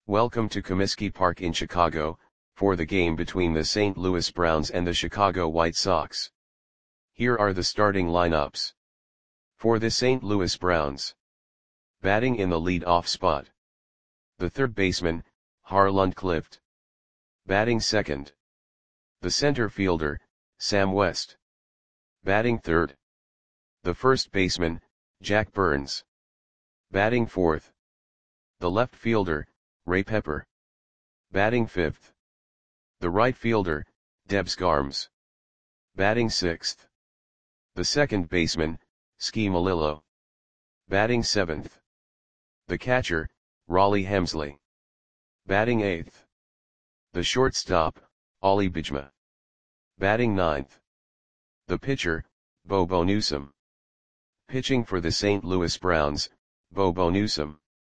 Welcome to Comiskey Park in Chicago, for the game between the St. Louis Browns and the Chicago White Sox. Here are the starting lineups. For the St. Louis Browns. Batting in the lead-off spot. The third baseman, Harland Clift. Batting second. The center fielder, Sam West. Batting third. The first baseman, Jack Burns. Batting fourth. The left fielder, Ray Pepper. Batting fifth. The right fielder, Debs Garms. Batting sixth. The second baseman, Ski Melillo. Batting seventh. The catcher, Rollie Hemsley. Batting eighth. The shortstop, Ollie Bijma. Batting ninth. The pitcher, Bobo Newsom. Pitching for the St. Louis Browns, Bobo Newsom.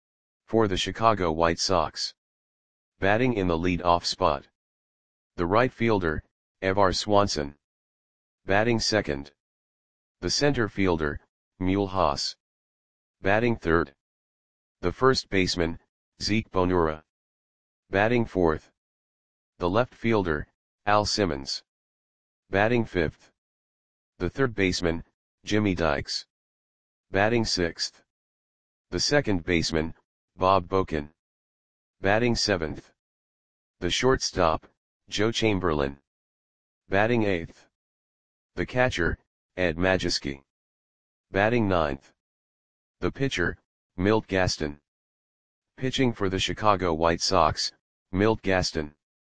For the Chicago White Sox. Batting in the lead-off spot. The right fielder, Evar Swanson. Batting second. The center fielder, Mule Haas. Batting third. The first baseman, Zeke Bonura. Batting fourth. The left fielder, Al Simmons. Batting fifth. The third baseman, Jimmy Dykes. Batting sixth. The second baseman, Bob Boken. Batting seventh. The shortstop, Joe Chamberlain. Batting eighth. The catcher, Ed Majewski. Batting ninth. The pitcher, Milt Gaston. Pitching for the Chicago White Sox, Milt Gaston.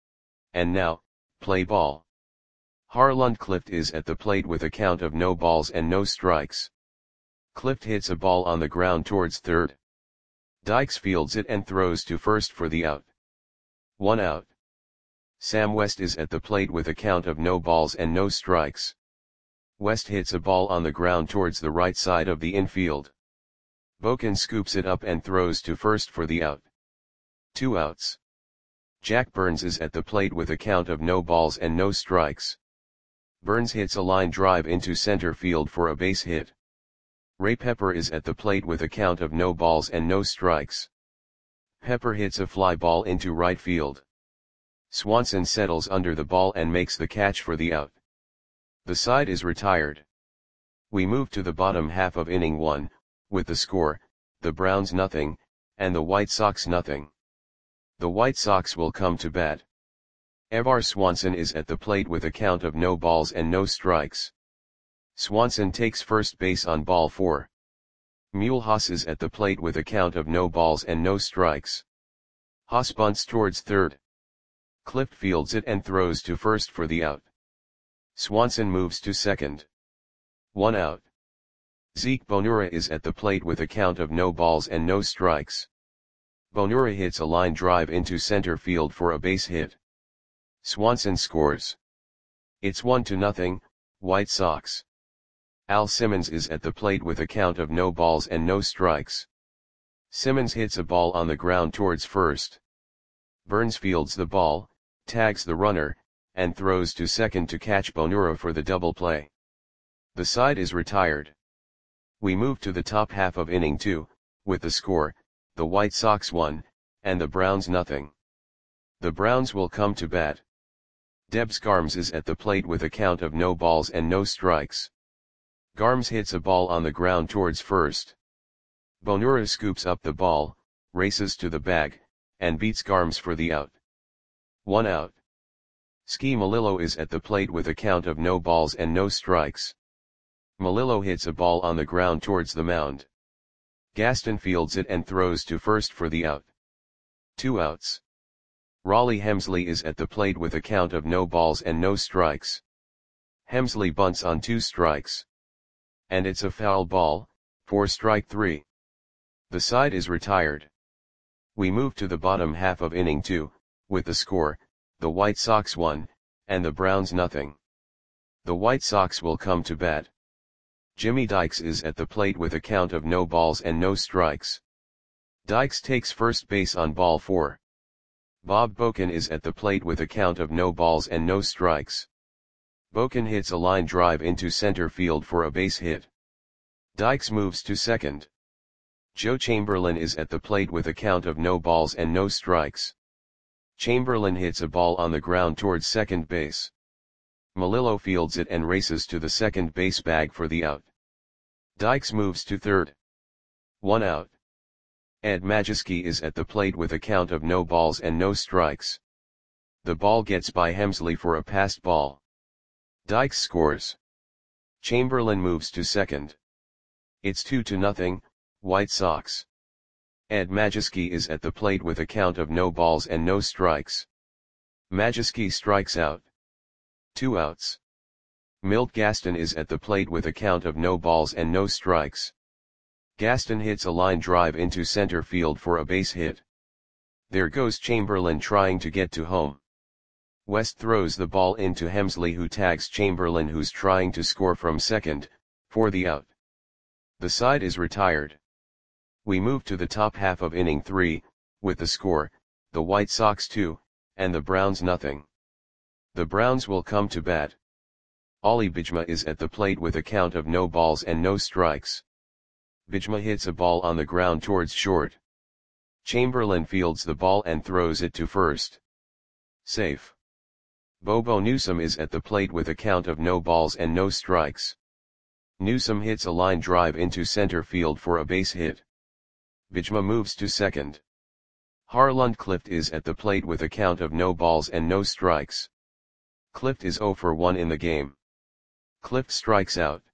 And now, play ball. Harland Clift is at the plate with a count of no balls and no strikes. Clift hits a ball on the ground towards third. Dykes fields it and throws to first for the out. 1 out. Sam West is at the plate with a count of no balls and no strikes. West hits a ball on the ground towards the right side of the infield. Boken scoops it up and throws to first for the out. 2 outs. Jack Burns is at the plate with a count of no balls and no strikes. Burns hits a line drive into center field for a base hit. Ray Pepper is at the plate with a count of no balls and no strikes. Pepper hits a fly ball into right field. Swanson settles under the ball and makes the catch for the out. The side is retired. We move to the bottom half of inning 1, with the score, the Browns nothing, and the White Sox nothing. The White Sox will come to bat. Evar Swanson is at the plate with a count of no balls and no strikes. Swanson takes first base on ball 4. Mule Haas is at the plate with a count of no balls and no strikes. Haas bunts towards third. Clift fields it and throws to first for the out. Swanson moves to second. 1 out. Zeke Bonura is at the plate with a count of no balls and no strikes. Bonura hits a line drive into center field for a base hit. Swanson scores. It's 1-0, White Sox. Al Simmons is at the plate with a count of no balls and no strikes. Simmons hits a ball on the ground towards first. Burns fields the ball, tags the runner, and throws to second to catch Bonura for the double play. The side is retired. We move to the top half of inning 2, with the score, the White Sox 1, and the Browns nothing. The Browns will come to bat. Debs Garms is at the plate with a count of no balls and no strikes. Garms hits a ball on the ground towards first. Bonura scoops up the ball, races to the bag, and beats Garms for the out. 1 out. Ski Melillo is at the plate with a count of no balls and no strikes. Melillo hits a ball on the ground towards the mound. Gaston fields it and throws to first for the out. 2 outs. Rollie Hemsley is at the plate with a count of no balls and no strikes. Hemsley bunts on 2 strikes. And it's a foul ball, for strike 3. The side is retired. We move to the bottom half of inning 2, with the score, the White Sox 1, and the Browns nothing. The White Sox will come to bat. Jimmy Dykes is at the plate with a count of no balls and no strikes. Dykes takes first base on ball 4. Bob Boken is at the plate with a count of no balls and no strikes. Boken hits a line drive into center field for a base hit. Dykes moves to second. Joe Chamberlain is at the plate with a count of no balls and no strikes. Chamberlain hits a ball on the ground towards second base. Melillo fields it and races to the second base bag for the out. Dykes moves to third. 1 out. Ed Majewski is at the plate with a count of no balls and no strikes. The ball gets by Hemsley for a passed ball. Dykes scores. Chamberlain moves to second. It's 2-0, White Sox. Ed Majewski is at the plate with a count of no balls and no strikes. Majewski strikes out. 2 outs. Milt Gaston is at the plate with a count of no balls and no strikes. Gaston hits a line drive into center field for a base hit. There goes Chamberlain trying to get to home. West throws the ball into Hemsley, who tags Chamberlain, who's trying to score from second, for the out. The side is retired. We move to the top half of inning 3, with the score, the White Sox 2, and the Browns nothing. The Browns will come to bat. Ollie Bijma is at the plate with a count of no balls and no strikes. Bijma hits a ball on the ground towards short. Chamberlain fields the ball and throws it to first. Safe. Bobo Newsom is at the plate with a count of no balls and no strikes. Newsom hits a line drive into center field for a base hit. Bijma moves to second. Harland Clift is at the plate with a count of no balls and no strikes. Clift is 0 for 1 in the game. Clift strikes out.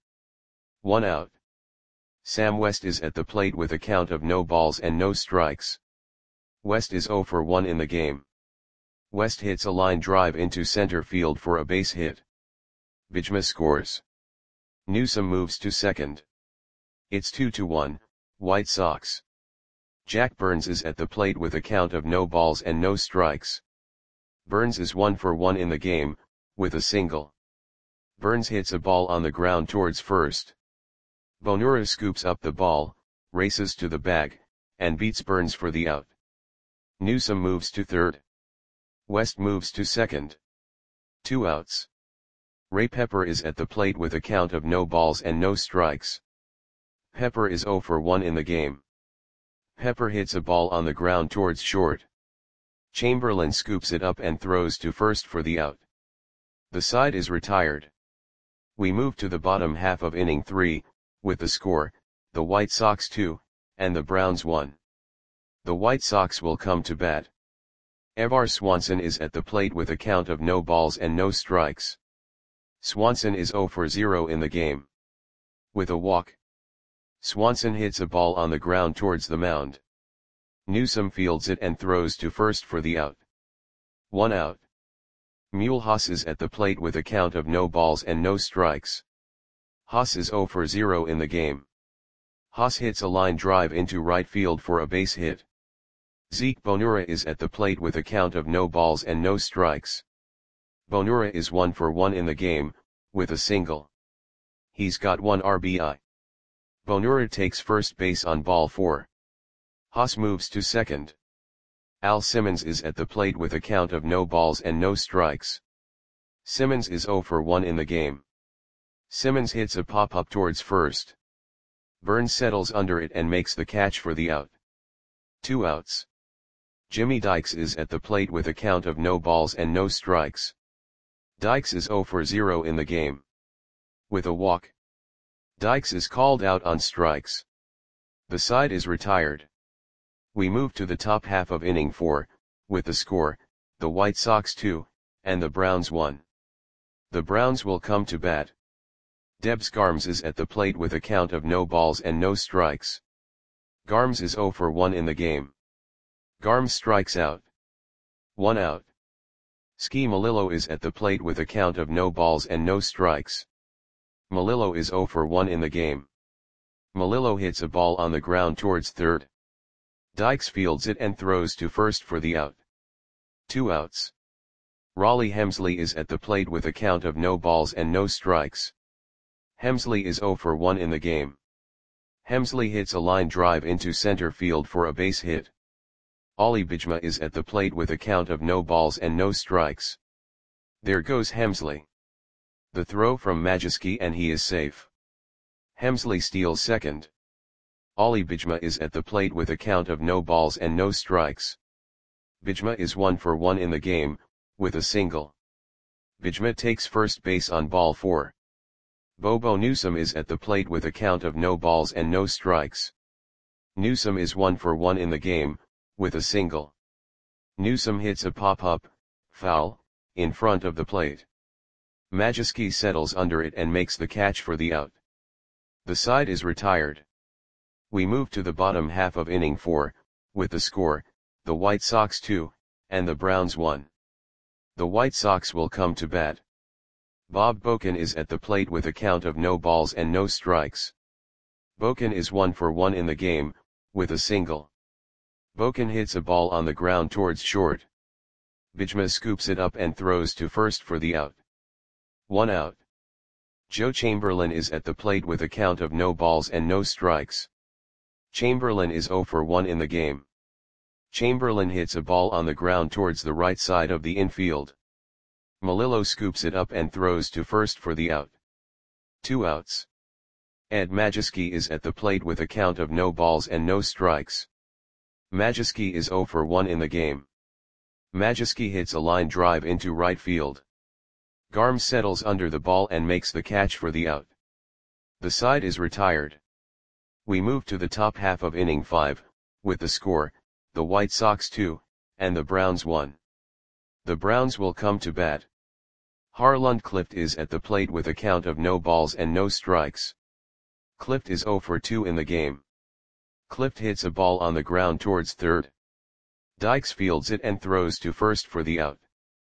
1 out. Sam West is at the plate with a count of no balls and no strikes. West is 0 for 1 in the game. West hits a line drive into center field for a base hit. Bijma scores. Newsom moves to second. It's 2-1, White Sox. Jack Burns is at the plate with a count of no balls and no strikes. Burns is 1 for 1 in the game, with a single. Burns hits a ball on the ground towards first. Bonura scoops up the ball, races to the bag, and beats Burns for the out. Newsom moves to third. West moves to second. 2 outs. Ray Pepper is at the plate with a count of no balls and no strikes. Pepper is 0 for 1 in the game. Pepper hits a ball on the ground towards short. Chamberlain scoops it up and throws to first for the out. The side is retired. We move to the bottom half of inning 3, with the score, the White Sox 2, and the Browns 1. The White Sox will come to bat. Evar Swanson is at the plate with a count of no balls and no strikes. Swanson is 0 for 0 in the game. With a walk. Swanson hits a ball on the ground towards the mound. Newsom fields it and throws to first for the out. 1 out. Mule Haas is at the plate with a count of no balls and no strikes. Haas is 0 for 0 in the game. Haas hits a line drive into right field for a base hit. Zeke Bonura is at the plate with a count of no balls and no strikes. Bonura is 1 for 1 in the game, with a single. He's got 1 RBI. Bonura takes first base on ball 4. Haas moves to second. Al Simmons is at the plate with a count of no balls and no strikes. Simmons is 0 for 1 in the game. Simmons hits a pop-up towards first. Burns settles under it and makes the catch for the out. 2 outs. Jimmy Dykes is at the plate with a count of no balls and no strikes. Dykes is 0 for 0 in the game. With a walk. Dykes is called out on strikes. The side is retired. We move to the top half of inning 4, with the score, the White Sox 2, and the Browns 1. The Browns will come to bat. Debs Garms is at the plate with a count of no balls and no strikes. Garms is 0 for 1 in the game. Garms strikes out. 1 out. Ski Melillo is at the plate with a count of no balls and no strikes. Melillo is 0 for 1 in the game. Melillo hits a ball on the ground towards third. Dykes fields it and throws to first for the out. 2 outs. Raleigh Hemsley is at the plate with a count of no balls and no strikes. Hemsley is 0 for 1 in the game. Hemsley hits a line drive into center field for a base hit. Ollie Bijma is at the plate with a count of no balls and no strikes. There goes Hemsley. The throw from Majewski and he is safe. Hemsley steals second. Ali Bijma is at the plate with a count of no balls and no strikes. Bijma is 1 for 1 in the game, with a single. Bijma takes first base on ball 4. Bobo Newsome is at the plate with a count of no balls and no strikes. Newsome is 1 for 1 in the game, with a single. Newsome hits a pop-up, foul, in front of the plate. Majewski settles under it and makes the catch for the out. The side is retired. We move to the bottom half of inning 4, with the score, the White Sox 2, and the Browns 1. The White Sox will come to bat. Bob Boken is at the plate with a count of no balls and no strikes. Boken is 1 for 1 in the game, with a single. Boken hits a ball on the ground towards short. Bijma scoops it up and throws to first for the out. 1 out. Joe Chamberlain is at the plate with a count of no balls and no strikes. Chamberlain is 0 for 1 in the game. Chamberlain hits a ball on the ground towards the right side of the infield. Melillo scoops it up and throws to first for the out. 2 outs. Ed Majewski is at the plate with a count of no balls and no strikes. Majewski is 0 for 1 in the game. Majewski hits a line drive into right field. Garm settles under the ball and makes the catch for the out. The side is retired. We move to the top half of inning 5, with the score, the White Sox 2, and the Browns 1. The Browns will come to bat. Harlund Clift is at the plate with a count of no balls and no strikes. Clift is 0 for 2 in the game. Clift hits a ball on the ground towards third. Dykes fields it and throws to first for the out.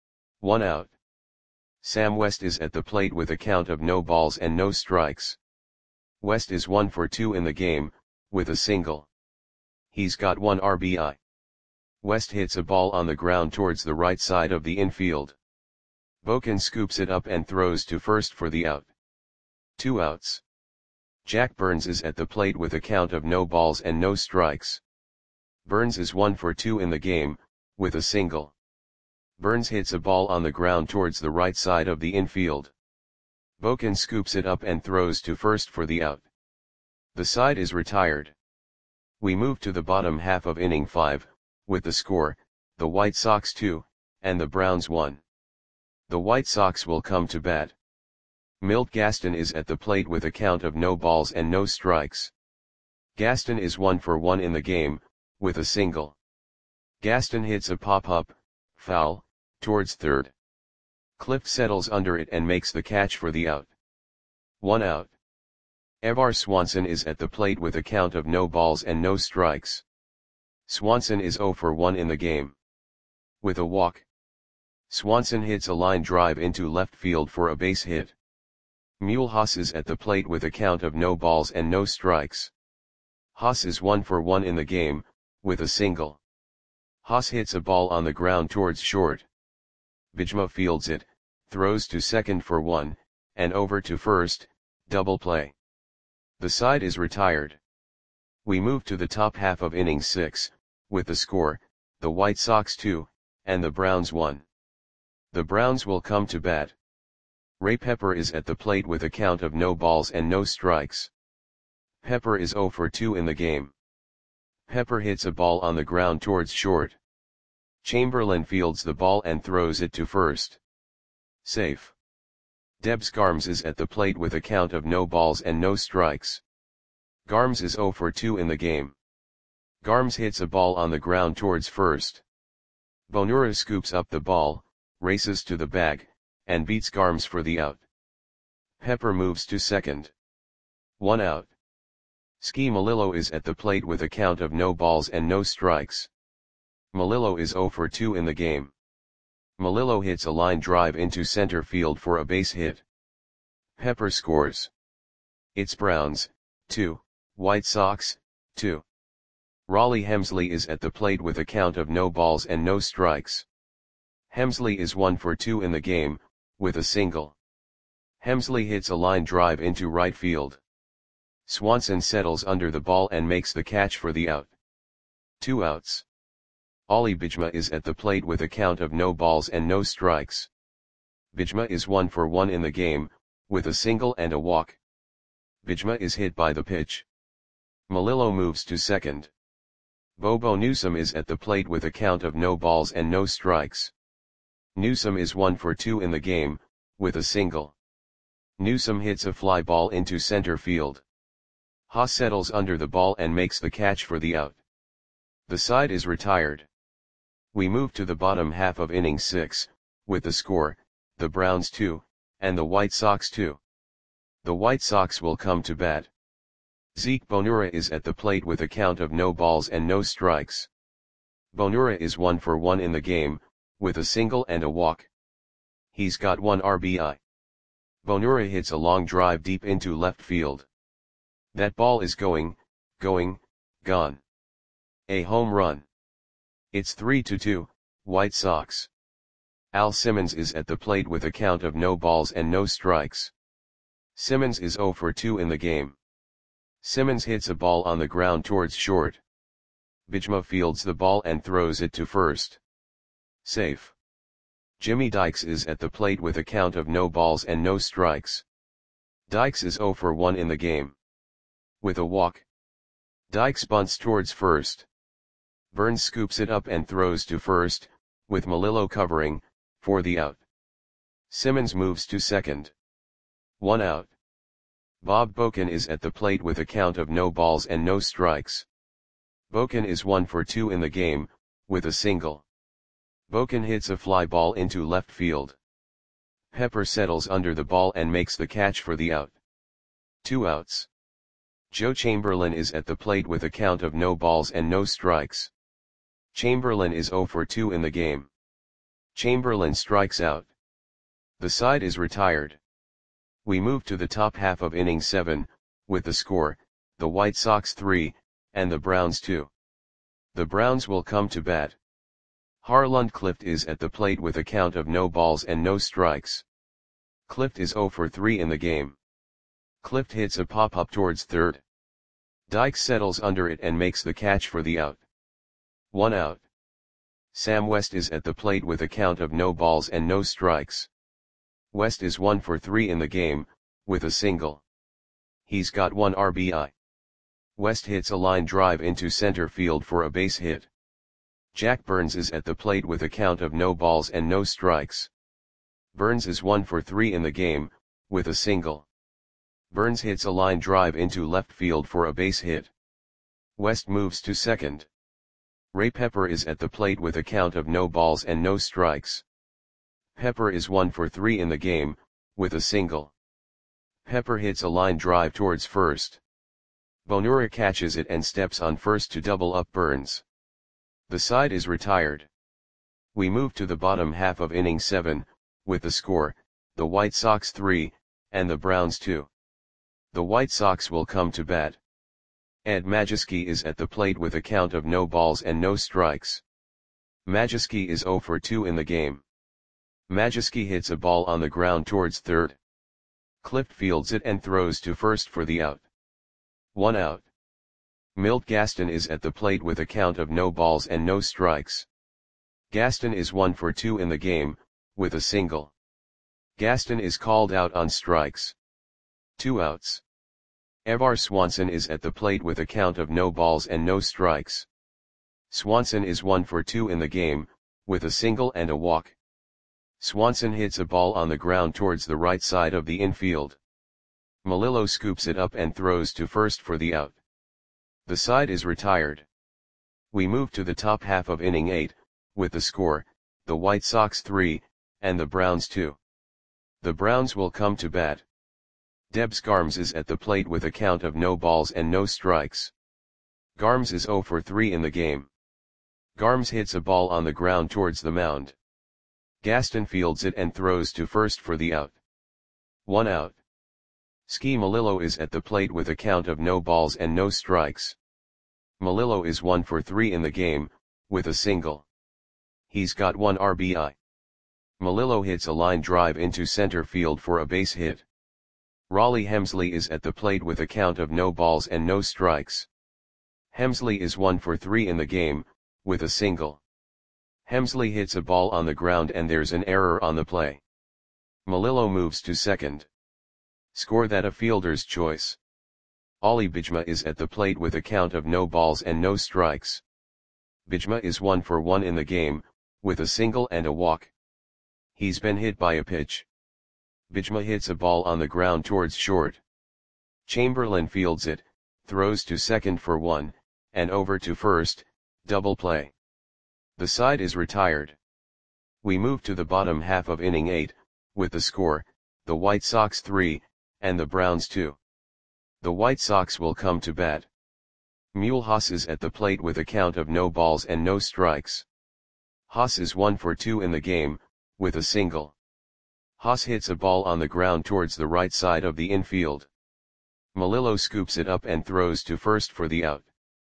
1 out. Sam West is at the plate with a count of no balls and no strikes. West is 1 for 2 in the game, with a single. He's got 1 RBI. West hits a ball on the ground towards the right side of the infield. Boken scoops it up and throws to first for the out. 2 outs. Jack Burns is at the plate with a count of no balls and no strikes. Burns is 1 for 2 in the game, with a single. Burns hits a ball on the ground towards the right side of the infield. Boken scoops it up and throws to first for the out. The side is retired. We move to the bottom half of inning 5, with the score, the White Sox 2, and the Browns 1. The White Sox will come to bat. Milt Gaston is at the plate with a count of no balls and no strikes. Gaston is 1 for 1 in the game, with a single. Gaston hits a pop-up, foul, towards third. Clift settles under it and makes the catch for the out. 1 out. Evar Swanson is at the plate with a count of no balls and no strikes. Swanson is 0 for 1 in the game. With a walk. Swanson hits a line drive into left field for a base hit. Mule Haas is at the plate with a count of no balls and no strikes. Haas is 1 for 1 in the game, with a single. Haas hits a ball on the ground towards short. Bijma fields it, throws to second for 1, and over to first, double play. The side is retired. We move to the top half of inning 6, with the score, the White Sox 2, and the Browns 1. The Browns will come to bat. Ray Pepper is at the plate with a count of no balls and no strikes. Pepper is 0 for 2 in the game. Pepper hits a ball on the ground towards short. Chamberlain fields the ball and throws it to first. Safe. Debs Garms is at the plate with a count of no balls and no strikes. Garms is 0 for 2 in the game. Garms hits a ball on the ground towards first. Bonura scoops up the ball, races to the bag, and beats Garms for the out. Pepper moves to second. 1 out. Ski Melillo is at the plate with a count of no balls and no strikes. Melillo is 0 for 2 in the game. Melillo hits a line drive into center field for a base hit. Pepper scores. It's Browns, 2, White Sox, 2. Raleigh Hemsley is at the plate with a count of no balls and no strikes. Hemsley is 1 for 2 in the game, with a single. Hemsley hits a line drive into right field. Swanson settles under the ball and makes the catch for the out. 2 outs. Ali Bijma is at the plate with a count of no balls and no strikes. Bijma is 1 for 1 in the game, with a single and a walk. Bijma is hit by the pitch. Melillo moves to second. Bobo Newsome is at the plate with a count of no balls and no strikes. Newsome is 1 for 2 in the game, with a single. Newsome hits a fly ball into center field. Haas settles under the ball and makes the catch for the out. The side is retired. We move to the bottom half of inning 6, with the score, the Browns 2, and the White Sox 2. The White Sox will come to bat. Zeke Bonura is at the plate with a count of no balls and no strikes. Bonura is 1 for 1 in the game, with a single and a walk. He's got 1 RBI. Bonura hits a long drive deep into left field. That ball is gone. A home run. It's 3-2, White Sox. Al Simmons is at the plate with a count of no balls and no strikes. Simmons is 0 for 2 in the game. Simmons hits a ball on the ground towards short. Bijma fields the ball and throws it to first. Safe. Jimmy Dykes is at the plate with a count of no balls and no strikes. Dykes is 0 for 1 in the game. With a walk. Dykes bunts towards first. Burns scoops it up and throws to first, with Melillo covering, for the out. Simmons moves to second. 1 out. Bob Boken is at the plate with a count of no balls and no strikes. Boken is 1 for 2 in the game, with a single. Boken hits a fly ball into left field. Pepper settles under the ball and makes the catch for the out. 2 outs. Joe Chamberlain is at the plate with a count of no balls and no strikes. Chamberlain is 0 for 2 in the game. Chamberlain strikes out. The side is retired. We move to the top half of inning 7, with the score, the White Sox 3, and the Browns 2. The Browns will come to bat. Harland Clift is at the plate with a count of no balls and no strikes. Clift is 0 for 3 in the game. Clift hits a pop-up towards third. Dykes settles under it and makes the catch for the out. 1 out. Sam West is at the plate with a count of no balls and no strikes. West is 1 for 3 in the game, with a single. He's got 1 RBI. West hits a line drive into center field for a base hit. Jack Burns is at the plate with a count of no balls and no strikes. Burns is 1 for 3 in the game, with a single. Burns hits a line drive into left field for a base hit. West moves to second. Ray Pepper is at the plate with a count of no balls and no strikes. Pepper is 1 for 3 in the game, with a single. Pepper hits a line drive towards first. Bonura catches it and steps on first to double up Burns. The side is retired. We move to the bottom half of inning 7, with the score, the White Sox 3, and the Browns 2. The White Sox will come to bat. Ed Majewski is at the plate with a count of no balls and no strikes. Majewski is 0 for 2 in the game. Majewski hits a ball on the ground towards third. Clift fields it and throws to first for the out. 1 out. Milt Gaston is at the plate with a count of no balls and no strikes. Gaston is 1 for 2 in the game, with a single. Gaston is called out on strikes. 2 outs. Evar Swanson is at the plate with a count of no balls and no strikes. Swanson is 1 for 2 in the game, with a single and a walk. Swanson hits a ball on the ground towards the right side of the infield. Melillo scoops it up and throws to first for the out. The side is retired. We move to the top half of inning 8, with the score, the White Sox 3, and the Browns 2. The Browns will come to bat. Debs Garms is at the plate with a count of no balls and no strikes. Garms is 0 for 3 in the game. Garms hits a ball on the ground towards the mound. Gaston fields it and throws to first for the out. 1 out. Ski Melillo is at the plate with a count of no balls and no strikes. Melillo is 1 for 3 in the game, with a single. He's got 1 RBI. Melillo hits a line drive into center field for a base hit. Raleigh Hemsley is at the plate with a count of no balls and no strikes. Hemsley is 1 for 3 in the game, with a single. Hemsley hits a ball on the ground and there's an error on the play. Melillo moves to second. Score that a fielder's choice. Ali Bijma is at the plate with a count of no balls and no strikes. Bijma is 1 for 1 in the game, with a single and a walk. He's been hit by a pitch. Bijma hits a ball on the ground towards short. Chamberlain fields it, throws to second for 1, and over to first, double play. The side is retired. We move to the bottom half of inning 8, with the score, the White Sox 3, and the Browns 2. The White Sox will come to bat. Mulhouse is at the plate with a count of no balls and no strikes. Haas is 1 for 2 in the game, with a single. Haas hits a ball on the ground towards the right side of the infield. Melillo scoops it up and throws to first for the out.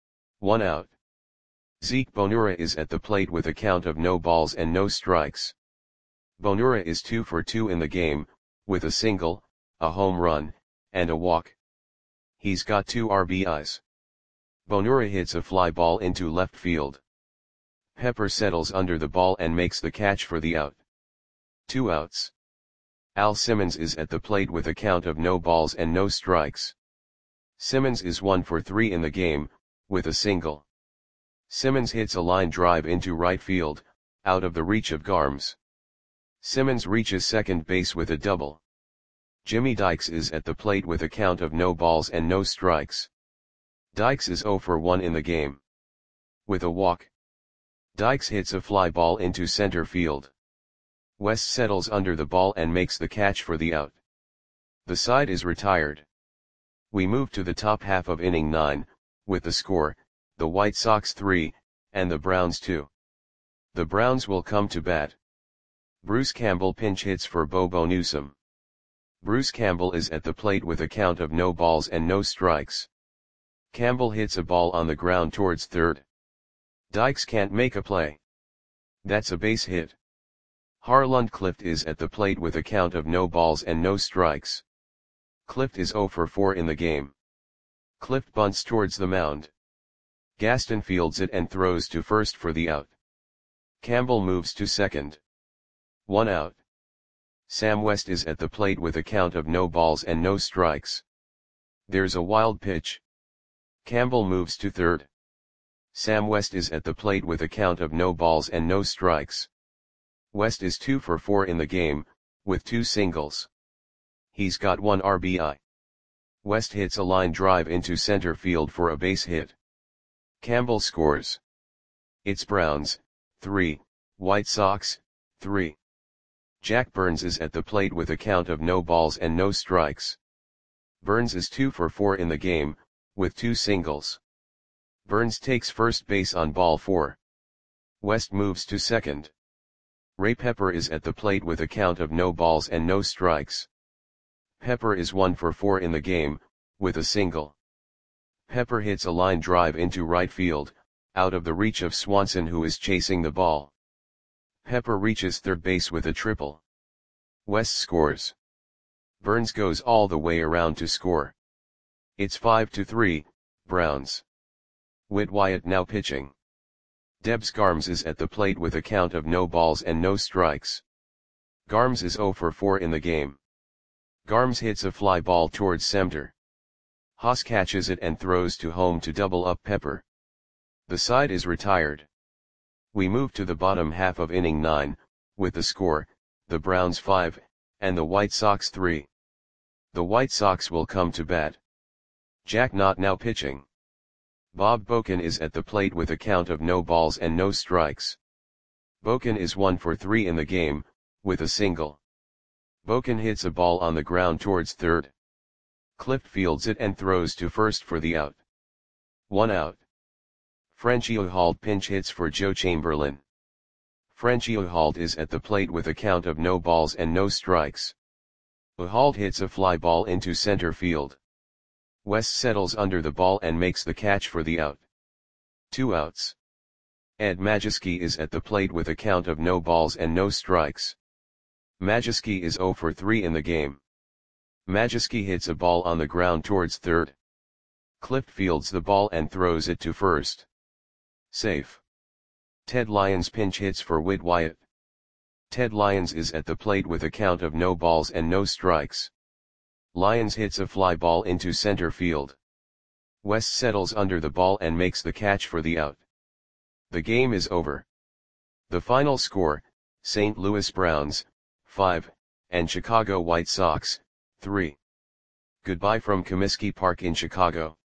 1 out. Zeke Bonura is at the plate with a count of no balls and no strikes. Bonura is 2 for 2 in the game, with a single, a home run, and a walk. He's got 2 RBIs. Bonura hits a fly ball into left field. Pepper settles under the ball and makes the catch for the out. 2 outs. Al Simmons is at the plate with a count of no balls and no strikes. Simmons is 1 for 3 in the game, with a single. Simmons hits a line drive into right field, out of the reach of Garms. Simmons reaches second base with a double. Jimmy Dykes is at the plate with a count of no balls and no strikes. Dykes is 0 for 1 in the game. With a walk. Dykes hits a fly ball into center field. West settles under the ball and makes the catch for the out. The side is retired. We move to the top half of inning 9, with the score, the White Sox 3, and the Browns 2. The Browns will come to bat. Bruce Campbell pinch hits for Bobo Newsom. Bruce Campbell is at the plate with a count of no balls and no strikes. Campbell hits a ball on the ground towards third. Dykes can't make a play. That's a base hit. Harland Clift is at the plate with a count of no balls and no strikes. Clift is 0 for 4 in the game. Clift bunts towards the mound. Gaston fields it and throws to first for the out. Campbell moves to second. 1 out. Sam West is at the plate with a count of no balls and no strikes. There's a wild pitch. Campbell moves to third. Sam West is at the plate with a count of no balls and no strikes. West is 2 for 4 in the game, with 2 singles. He's got 1 RBI. West hits a line drive into center field for a base hit. Campbell scores. It's Browns, 3, White Sox, 3. Jack Burns is at the plate with a count of no balls and no strikes. Burns is 2 for 4 in the game, with 2 singles. Burns takes first base on ball 4. West moves to second. Ray Pepper is at the plate with a count of no balls and no strikes. Pepper is 1 for 4 in the game, with a single. Pepper hits a line drive into right field, out of the reach of Swanson who is chasing the ball. Pepper reaches third base with a triple. West scores. Burns goes all the way around to score. It's 5-3, Browns. Whit Wyatt now pitching. Debs Garms is at the plate with a count of no balls and no strikes. Garms is 0 for 4 in the game. Garms hits a fly ball towards center. Haas catches it and throws to home to double up Pepper. The side is retired. We move to the bottom half of inning 9, with the score, the Browns 5, and the White Sox 3. The White Sox will come to bat. Jack Knott now pitching. Bob Boken is at the plate with a count of no balls and no strikes. Boken is 1 for 3 in the game, with a single. Boken hits a ball on the ground towards third. Clift fields it and throws to first for the out. 1 out. Frenchie Uhald pinch hits for Joe Chamberlain. Frenchie Uhald is at the plate with a count of no balls and no strikes. Uhald hits a fly ball into center field. West settles under the ball and makes the catch for the out. 2 outs. Ed Majewski is at the plate with a count of no balls and no strikes. Majewski is 0 for 3 in the game. Majewski hits a ball on the ground towards third. Clift fields the ball and throws it to first. Safe. Ted Lyons pinch hits for Whit Wyatt. Ted Lyons is at the plate with a count of no balls and no strikes. Lyons hits a fly ball into center field. West settles under the ball and makes the catch for the out. The game is over. The final score, St. Louis Browns, 5, and Chicago White Sox, 3. Goodbye from Comiskey Park in Chicago.